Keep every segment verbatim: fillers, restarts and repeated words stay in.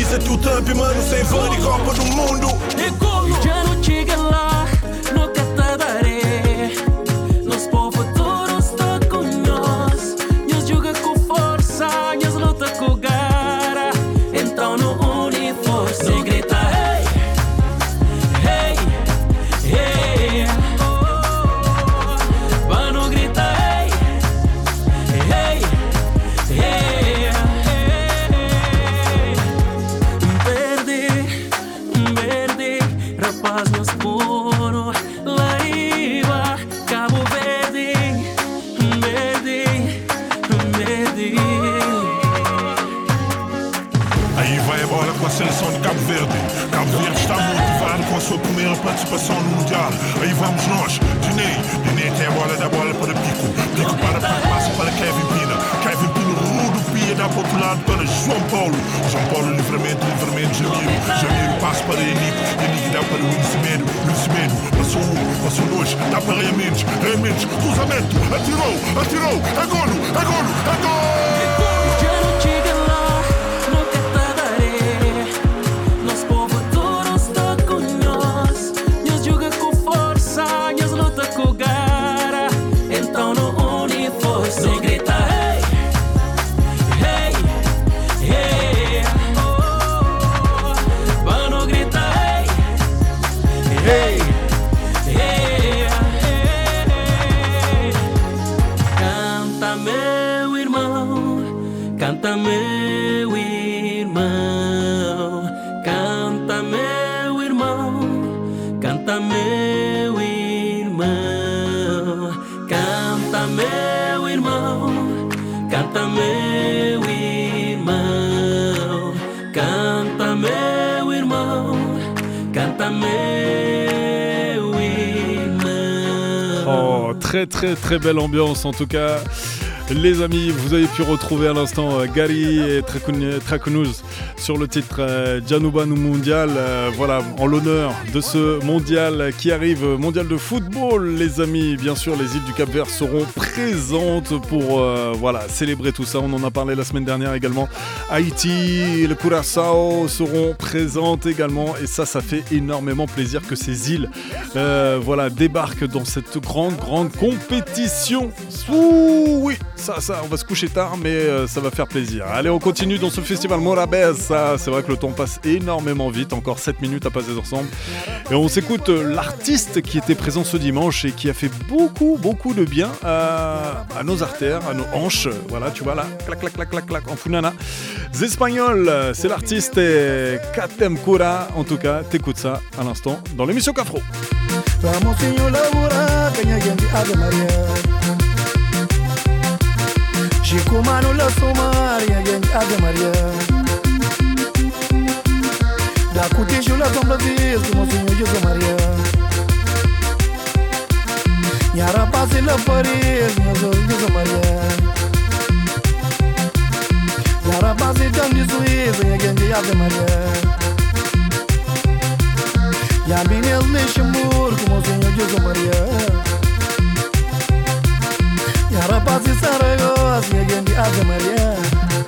Avisa teu tempo, mano, sem van e Copa do Mundo. Já não chega lá, no Cataré. Nos povo futuro está com nós. Nós joga com força, nós luta com garra. Então no une força, nós grita hey, hey, hey. Vamos gritar hey, hey, hey, hey. Verde, verde, rapaz nos puro, Laiva, Cabo Verde, verde, verde. Aí vai a bola com a seleção de Cabo Verde. Cabo Verde está motivado com a sua primeira participação no Mundial. Aí vamos nós, Dinei. Dinei tem a bola, da bola para Pico. Pico para Pico, passa para Kevin Pina. Kevin Pina rodopia, dá para outro lado para João Paulo. João Paulo, livramento, livramento, Jamiro. Jamiro passa para Henrique. Henrique dá para Luís Semedo. Luís Semedo, passou um, passou dois, dá para Rei Mendes. Rei Mendes, cruzamento, atirou, atirou, é golo, é golo, é golo! Já não chega lá, no Cataré. Nos povo futuro está com nós. Nós joga com força, nós luta com garra. Então no une força, nós grita hey, hey, hey. Vamos gritar hey, hey, hey, hey. Canta meu irmão, canta meu irmão, canta meu irmão, canta meu irmão, canta meu irmão, canta meu irmão, canta meu irmão, canta meu irmão. Oh, très très très belle ambiance en tout cas. Les amis, vous avez pu retrouver à l'instant euh, Gary et Trakunuz sur le titre euh, Janubanu Mondial. Euh, voilà, en l'honneur de ce mondial qui arrive, mondial de football, les amis. Bien sûr, les îles du Cap-Vert seront présentes pour euh, voilà, célébrer tout ça. On en a parlé la semaine dernière également. Haïti et le Curaçao seront présentes également. Et ça, ça fait énormément plaisir que ces îles euh, voilà, débarquent dans cette grande, grande compétition. Ouh, oui, ça, ça, on va se coucher tard, mais euh, ça va faire plaisir. Allez, on continue dans ce festival Morabeza. C'est vrai que le temps passe énormément vite, encore sept minutes à passer ensemble. Et on s'écoute euh, l'artiste qui était présent ce dimanche et qui a fait beaucoup, beaucoup de bien à, à nos artères, à nos hanches. Voilà, tu vois là, clac, clac, clac, clac, clac, en funana. Espagnols, c'est l'artiste Katem Cura. En tout cas, t'écoutes ça à l'instant dans l'émission Cafro. Chico Mano la Somalia, gente Ave Maria. Da Cutejo la Sombra Vez, como Senhor Jesus Maria. Nhara Paz la Paris, Senhor Jesus Maria. Nhara Paz e Dam de Suíça, gente Ave Maria. Yambinel Neshimur, como Senhor Jesus Maria. Yara Paz e Saragossa, minha grande Ave Maria.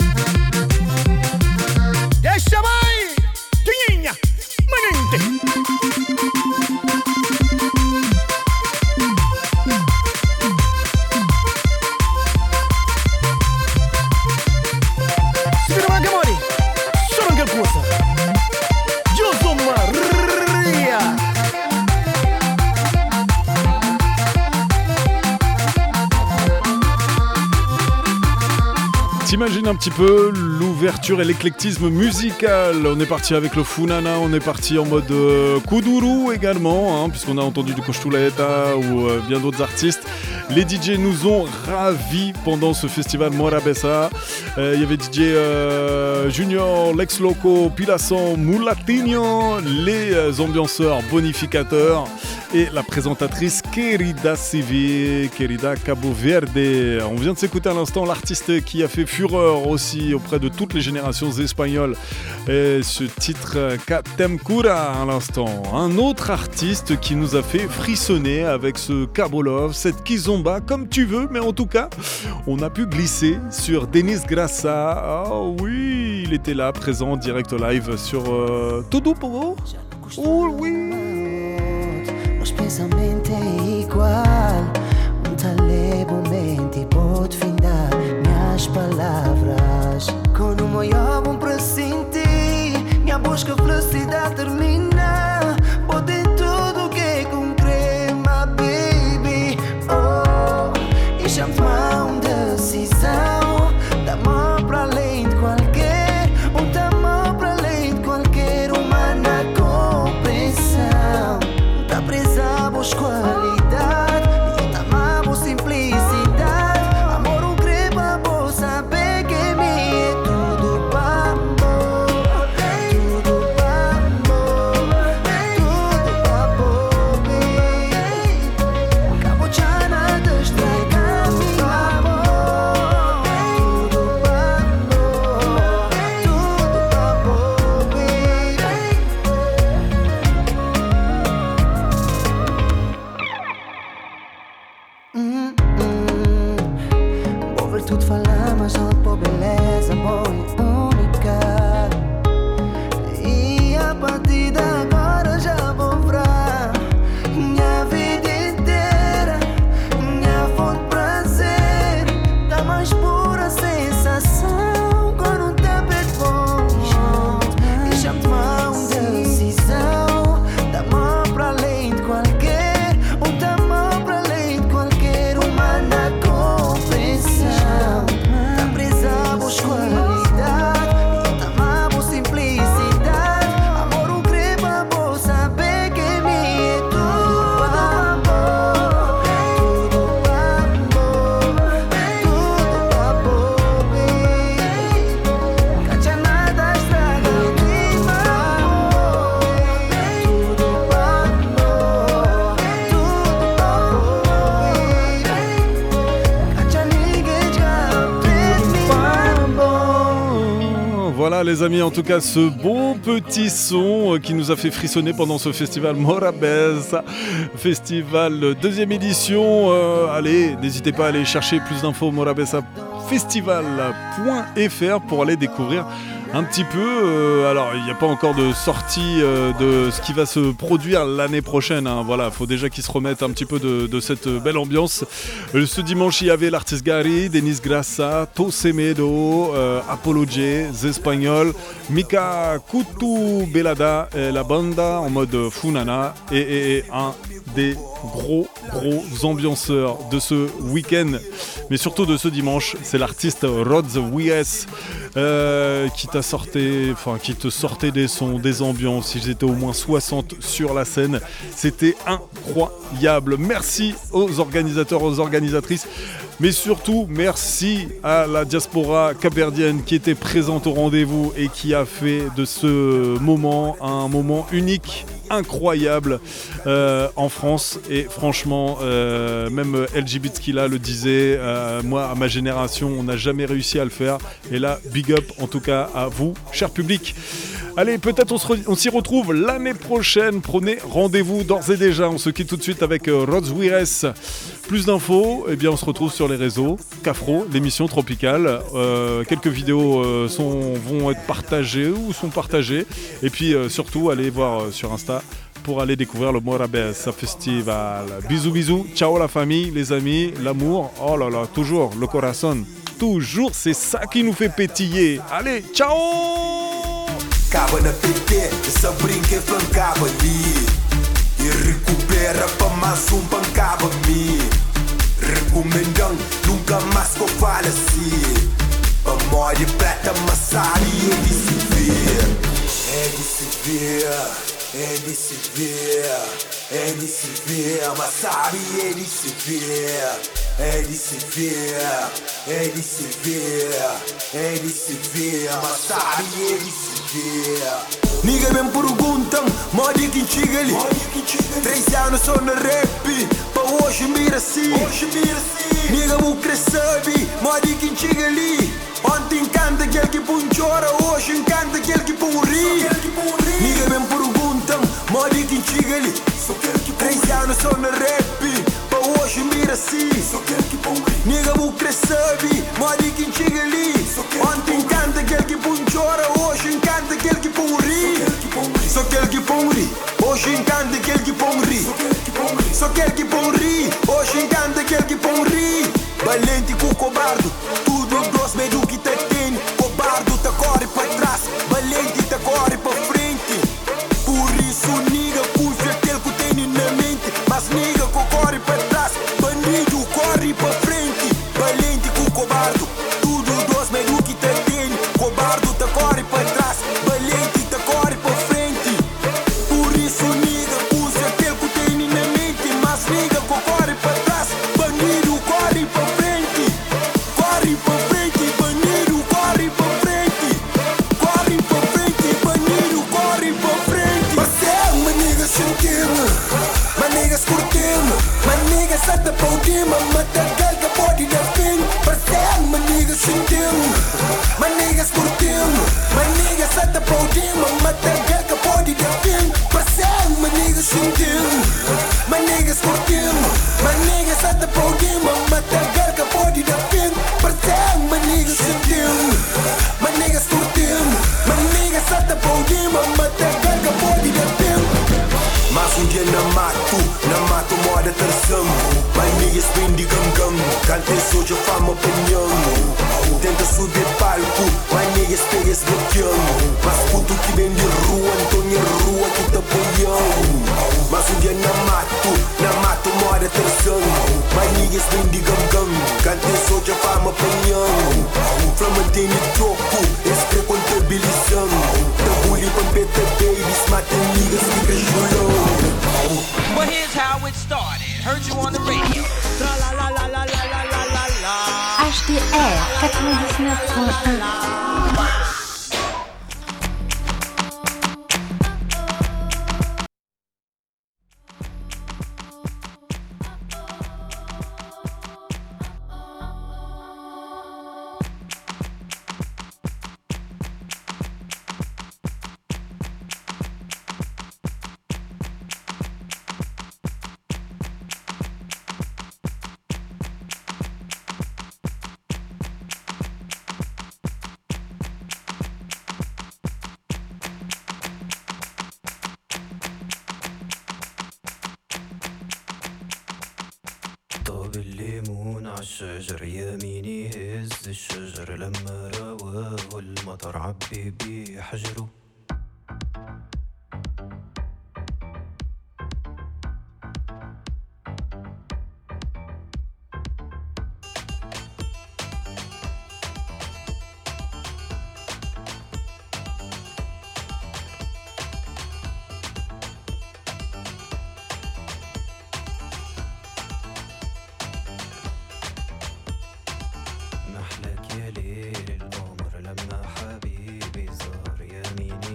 Deixa vai, Tinha, Manente. Se vira uma gamori, chora que coisa. Josu Maria. T'imagines un petit peu l'ouverture et l'éclectisme musical. On est parti avec le Funana, on est parti en mode euh, Kuduru également, hein, puisqu'on a entendu du Cochtulaeta ou euh, bien d'autres artistes. Les D J nous ont ravis pendant ce festival Morabeza. Il euh, y avait D J euh, Junior, Lex Loco, Pilasson, Mulatinho, les euh, ambianceurs bonificateurs et la présentatrice Querida Civi, Querida Cabo Verde. On vient de s'écouter à l'instant l'artiste qui a fait fureur aussi auprès de toutes les générations espagnoles. Et ce titre Katem Cura à l'instant. Un autre artiste qui nous a fait frissonner avec ce Cabo Love, cette Kizomba kizomba, comme tu veux, mais en tout cas, on a pu glisser sur Denis Grassa. Oh oui, il était là, présent, direct live sur euh, Tudo Povo. Oh oui. Meus pensamentos é igual. Um talebo mente pode findar minhas palavras. Quando me olham para sentir, minha busca felicidade termina. Pode tudo que com crema, baby. Oh, e já tomar uma decisão. Dá mão para além de qualquer, um tamanho para além de qualquer humana compreensão. Tá presa por qualidade, e tá má por simplicidade. Amor, um crepa por saber que me é tudo bambo, tudo bambo, tudo bambo, baby. Cabochana de estragar meu amor. Tudo bambo, tudo bambo, baby. Hum, hum. Vou ver tudo falar, mas alto por beleza boa e única. E a partir de agora já vou pra minha vida inteira, minha fonte de prazer, da mais pura sensação quando tá perto bom. E já me tomar uma decisão, da mão pra além de qualquer, um tamanho pra além de qualquer humana compreensão. Tá presa por qualidade, e tá má por simplicidade. Amor, um crepa por saber que me é tudo bambo, tudo bambo, tudo bambo, baby. Cacha nada estraga o clima, amor. Tudo bambo, tudo bambo, baby. Cacha ninguém já fez me bambo. Voilà les amis, en tout cas ce bon petit son euh, qui nous a fait frissonner pendant ce festival Morabeza, festival deuxième édition. Euh, allez, n'hésitez pas à aller chercher plus d'infos morabeza festival point f r pour aller découvrir un petit peu. Euh, alors il n'y a pas encore de sortie euh, de ce qui va se produire l'année prochaine, hein. Voilà, faut déjà qu'ils se remettent un petit peu de, de cette belle ambiance. Euh, ce dimanche il y avait l'artiste Gary, Denis Grassa, Tosemedo, euh, Apollo J, The Espagnol, Mika Kutu Belada, et la banda en mode Funana, et, et, et un des gros gros ambianceurs de ce week-end, mais surtout de ce dimanche, c'est l'artiste Rod the Wees euh, qui t'a sorti, enfin qui te sortait des sons, des ambiances. Ils étaient au moins soixante sur la scène, c'était incroyable. Merci aux organisateurs, aux organisatrices, mais surtout merci à la diaspora capverdienne qui était présente au rendez-vous et qui a fait de ce moment un moment unique, incroyable euh, en France. Et franchement euh, même L G B T Q le disait, euh, moi à ma génération on n'a jamais réussi à le faire, et là big up en tout cas à vous cher public. Allez, peut-être on, se re- on s'y retrouve l'année prochaine, prenez rendez-vous d'ores et déjà. On se quitte tout de suite avec euh, Rod Wires. Plus d'infos, eh bien on se retrouve sur les réseaux Cafro, l'émission tropicale. Euh, quelques vidéos euh, sont, vont être partagées ou sont partagées. Et puis euh, surtout, allez voir euh, sur Insta pour aller découvrir le Morabeza Festival. Bisous, bisous. Ciao la famille, les amis, l'amour. Oh là là, toujours le corazon. Toujours, c'est ça qui nous fait pétiller. Allez, ciao! Acaba na P T, essa brinca é flancava ali. E recupera pra mais um bancava me. Recomendando, nunca mais que eu falo assim. A morte preta, massari, é de se ver. É de se ver, é de se ver. É de se ver, massari, é de se ver. É de se ver, é de se ver. É de se ver, massari, é de se ver. Nigga me perguntam, modi que chega ali. Três anos só na rap, pra hoje mira assim. Nigga me cresce, modi que chega ali. Ontem canta aquele que põe chora, hoje canta aquele que põe rir. Nigga me perguntam, modi que chega ali. Três anos só na rap, pra hoje mira cresci. Nigga bu crescevi, mori quem chega ali. Ontem canta aquele que pun chora, hoje encanta aquele que pun ri. Só aquele que pun ri, hoje encanta aquele que pun ri. Só aquele que pun ri, hoje encanta aquele que pun ri. Valente com cobardo, tudo doce meio que te tem. Cobardo tá corre pra trás, valente tá corre pra frente. Por isso nigga puxa aquele que tem na mente. Mas nigga que corre pra trás, bandido corre pra frente. Valente com cobardo, tudo doce meio que te tem. Cobardo tá corre pra trás, valente tá corre pra frente. Por isso nigga puxa aquele que tem na mente. Mas nigga que corre pra trás, bandido corre pra frente. Corre pra frente, bandido corre pra frente. Corre pra frente, bandido corre pra frente. Parceiro, my niggas sentimos, my niggas curtimos, my niggas até podimos, mata galga pode dar fim. Parceiro, my niggas sentimos, my niggas curtimos, my niggas até podimos, mata galga pode dar fim. Parceiro, my niggas sentimos, my niggas curtimos, my niggas até podimos, mata galga pode dar fim. Parceiro, my niggas sentimos, my niggas curtimos, my niggas até podimos, mata galga pode dar fim. Mas um dia na mato, na mato moda terçamo. My niggas vem de gam-gam, cante soja fama penhamo. Tenta subir palco, my niggas pega esse bloqueamo. Mas puto que vem de rua, Antônio rua que tá apoiando. Mas um dia na mato, na mato moda terçamo. My niggas vem de gam-gam, cante soja fama penhamo. Flamantene troco, esse contabilizando. Tabuli pampeta babies, matem niggas que cajulão. Well, here's how it started. Heard you on the radio. Tra la la la la la la la la la. H D R quatre-vingt-dix-neuf point un. بالليمون عالشجر يميني هز الشجر لما رواه المطر عبي بيه حجره محلك يا ليل القمر لما حبيبي زار يميني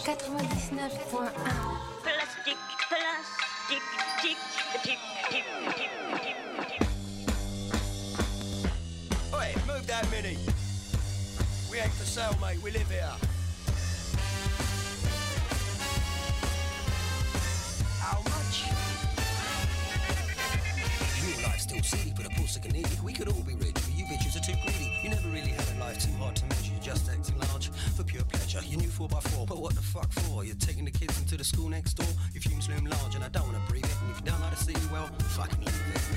quatre-vingt-dix-neuf point un. Plastique, plastique, tic, tic, tic, tic, tic, tic. Oi, move that mini. We ain't for sale, mate. We live here. How much? Real life's still silly, but of course I can eat. We could all be rich, but you bitches are too greedy. You never really had a life too hard to measure. You're just acting large for pure pleasure. You knew four by four, but what the fuck for? You're taking the kids into the school next door. Your fumes loom large, and I don't wanna breathe it. And if you don't like to see me, well, fucking leave it.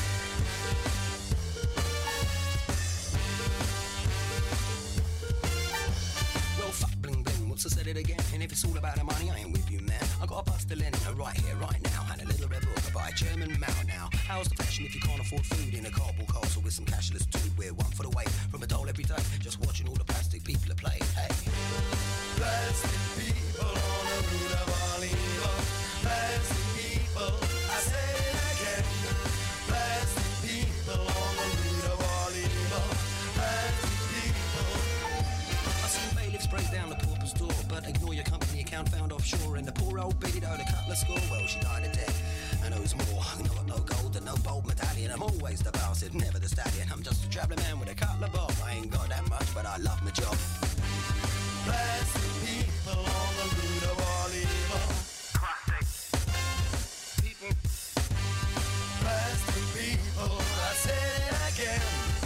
So said it again, and if it's all about the money, I ain't with you, man. I got a bust of linen right here, right now, and a little red book by a German Mao now. How's the fashion if you can't afford food in a cardboard castle with some cashless dude? We're one foot away from a doll every day, just watching all the plastic people are playing. Hey, plastic people on the route of Oliver. Plastic people, I say it again. Plastic people on the route of Oliver. Plastic people. I seen bailiffs break down the pauper's door, but ignore your company account found offshore. And the poor old biddy owed a couple of score. Well, she died of debt, and owes more. No, got no gold and no bold medallion. I'm always the bastard, never the stallion. I'm just a travelling man with a couple of bob. I ain't got that much, but I love my job. Plastic people on the route of Oliver. Plastic people. Plastic people, I said it again.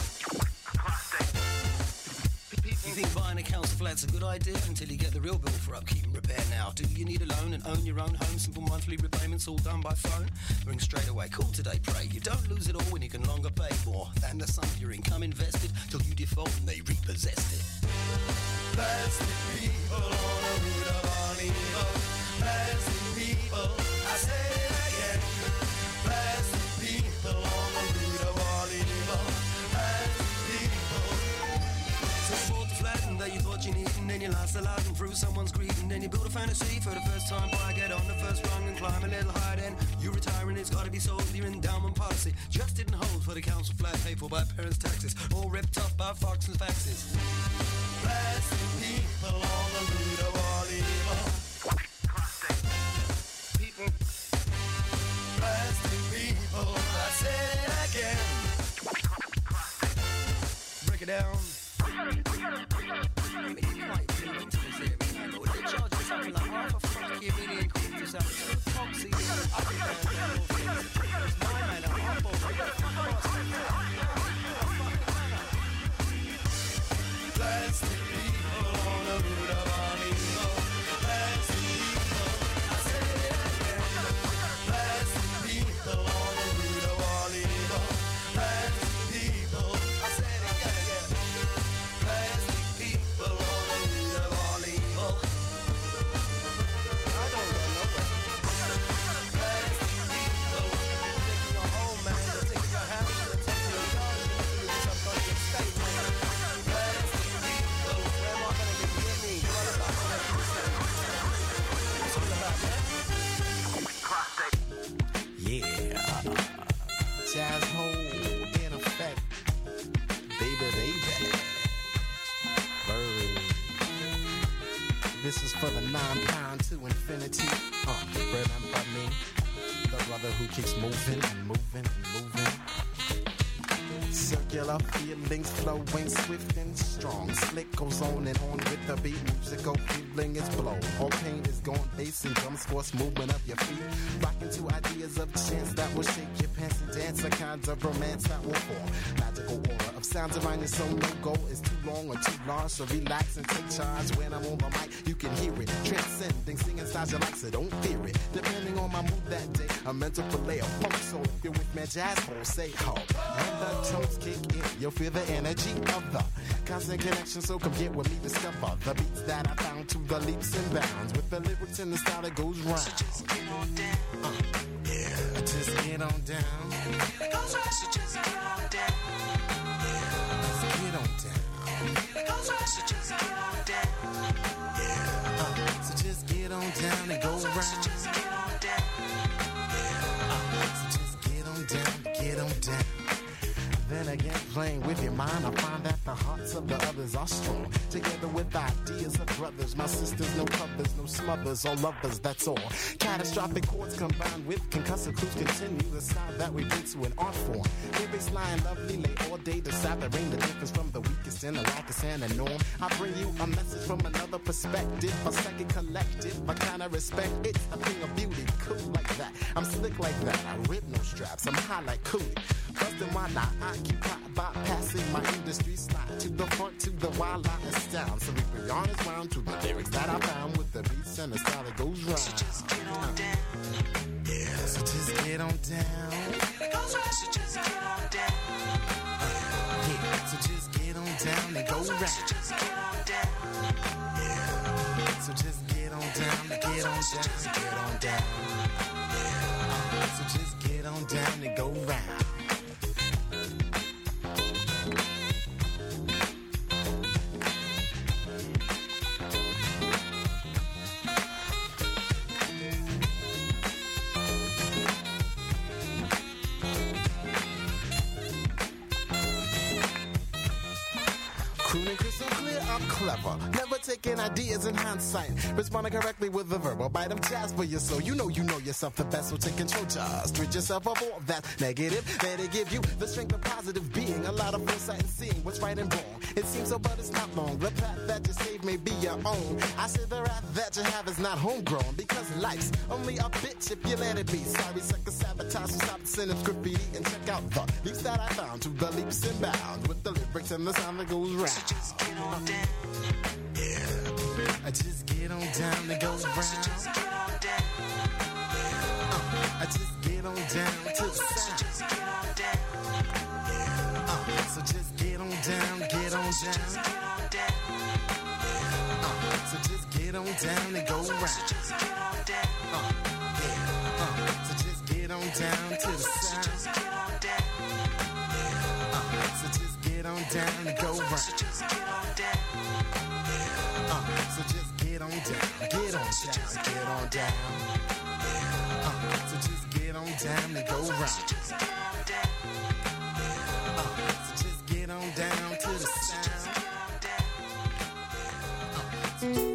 You think buying a council flat's a good idea until you get the real bill for upkeep and repair now? Do you need a loan and own your own home? Simple monthly repayments all done by phone? Ring straight away, call today, pray. You don't lose it all when you can longer pay more than the sum of your income invested till you default and they repossessed it. Plastic people on the route of Oliver. Plastic people, I say it again. Plastic people on the route of Oliver. Plastic people. So you bought the flat and that you thought you needed, and then you lost a lot and through someone's greed, and then you build a fantasy for the first time. Boy, get on the first rung and climb a little higher, then you retire and it's gotta be sold. Your endowment policy just didn't hold for the council flat paid for by parents' taxes, all ripped up by Fox and faxes. Plastic people on the route of Oliver. Plastic people. Plastic people, I said it again. Break it down. I mean, you might be into this here, man, but they're charging something like half a fucking million quid for something so foxy. It's my man, I'm up on Plastic people on the route of Oliver. Plastic people, I said it again. Plastic people on the route of Oliver. Plastic people, I said it again. Plastic people on the route of Oliver. I don't know nowhere. Plastic people, taking your home, man. They're taking your house, they're taking your garden, they're doing some kind of state, man. Yeah, jazz hold in effect, baby, baby. Bird. This is for the nine pound to infinity. Uh, remember me, the brother who keeps moving and moving and moving. Circular feelings flowing swift and strong. Slick goes on and on with the beat. Musical feeling is blow. All pain is gone. Bass and drums force movement of your feet. Rocking to ideas of chance that will shake your pants and dance. A kind of romance that will form. Magical aura of sounds around your soul. No goal is too long or too large. So relax and take charge. When I'm on the mic, you can hear it. Transcending, singing styles you like, so don't fear it. Depending on my mood that day, a mental fillet of funk. So if you're with me, jazz hole, say ho. And the tones kick in, you'll feel the energy of the constant connection. So come get with me, discover the beats that I found to the leaps and bounds with the lyrics and the style that goes round. So just get on down, uh, yeah, just get on down. And it goes right, so just get on down, yeah, just get on down. And it goes right, so just get on down, yeah, uh, so just get on down and go round. So just get on down, yeah, uh, so just get on down, get on down. Then again, playing with your mind, I find that the hearts of the others are strong. Together with ideas of brothers, my sisters, no covers, no smothers, or lovers, that's all. Catastrophic chords combined with concussive clues continue the sound that we bring to an art form. Lyrics lying lovely, lay all day, deciphering the difference from the weakest and the wackest and the norm. I bring you a message from another perspective, a second collective, a kind of respect. It's a thing of beauty, cool like that. I'm slick like that, I rip no straps, I'm high like Coolie. Bustin' while I occupy, bypassing my industry slide to the front, to the wild I astound. So we bring honest round to the lyrics that I found with the beats and the style that goes round. So just get on down. Yeah, so just get on down. It goes right, so just get on down. Yeah, so just get on down and go round. So just get on down. Yeah, so just get on down, get on down, get on down. Yeah, so just get on down and go round. I'm clever, never taking ideas in hindsight. Responding correctly with a verbal bite of jazz for your soul. You know you know yourself the best, so take control. Just rid yourself of all that negative. Let it give you the strength of positive being. A lot of foresight and seeing what's right and wrong. It seems so, but it's not long. The path that you save may be your own. I said the wrath that you have is not homegrown, because life's only a bitch if you let it be. Sorry, sucker sabotage, so stop sending graffiti and check out the leaps that I found to the leaps and bounds with the lyrics and the sound that goes round. So just get on down. Yeah, I just get on down and go round. So just get on down. Uh, I just get on down to the sound. So just get on down. Uh, so just get on down, get on down. Uh, so just get on down and go round. So just get on down. Uh, yeah, uh, so just get on down to the sound. So just get on down. Uh, so just get on down and go round. So just get on down. Uh, so just get on down, get on down, get on down. Uh, so just get on down and go round. So just get on down. Uh, so just get on down to the sound. Uh, so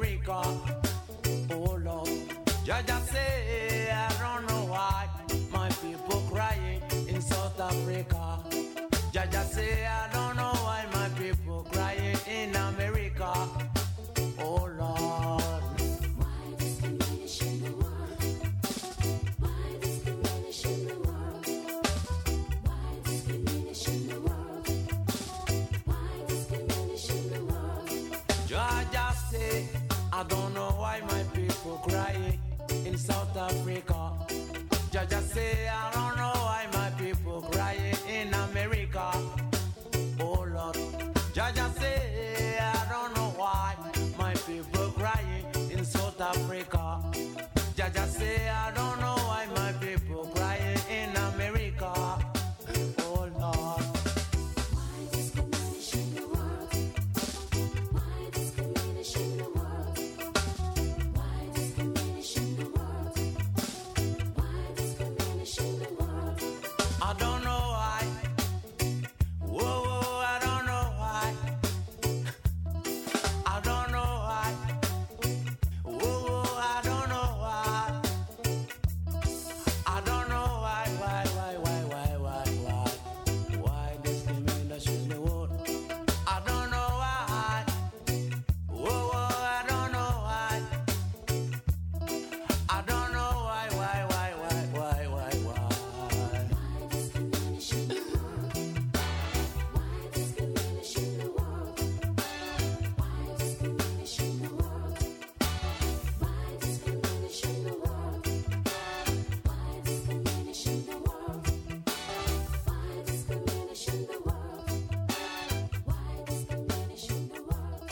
Jaja say, I don't know why my say I don't know why my people crying in America. Oh Lord. Why discrimination the world? Why discrimination the world? Why discrimination the world? Why discrimination the world? Georgia say I don't know why my people crying in South Africa. Georgia say I don't know why my people crying in America. Oh Lord. Georgia say I don't know why my people crying in South Africa. Georgia say I don't know why my people crying in America. Oh Lord. Why discrimination the world? Why discrimination the world? Why discrimination the world? Why discrimination the world? I don't know why. Whoa, whoa, I don't know why. I don't know why. Whoa, whoa, I don't know why. I don't know why, why, why, why, why, why, why. Why discrimination in the world? I don't know why. Whoa, whoa, I don't know why. I don't know why, why, why, why, why, why, why. Why discrimination the world? Why discrimination the world? Why discrimination the world? Why discrimination the world? Why discrimination the world? Why discrimination the world? Why discrimination the world?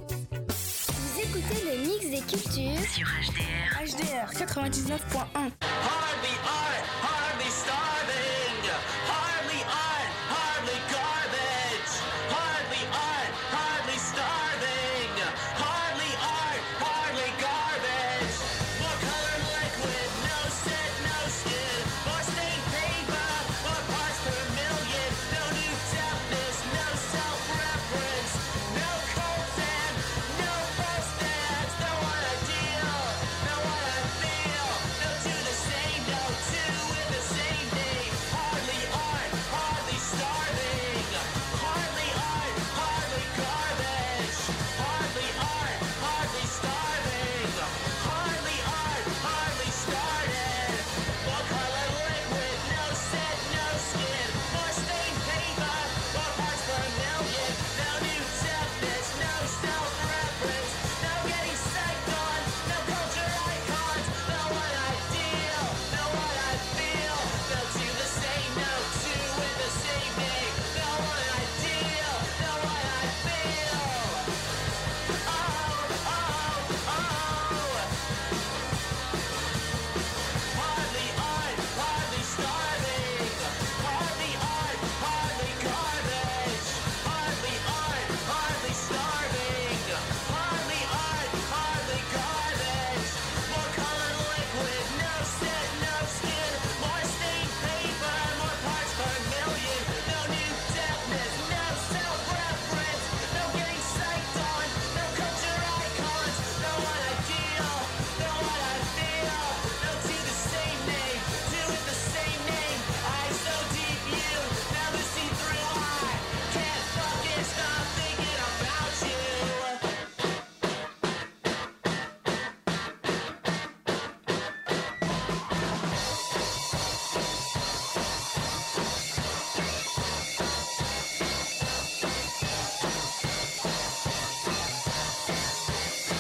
Vous écoutez le mix des cultures sur H D R. H D R quatre-vingt-dix-neuf point un.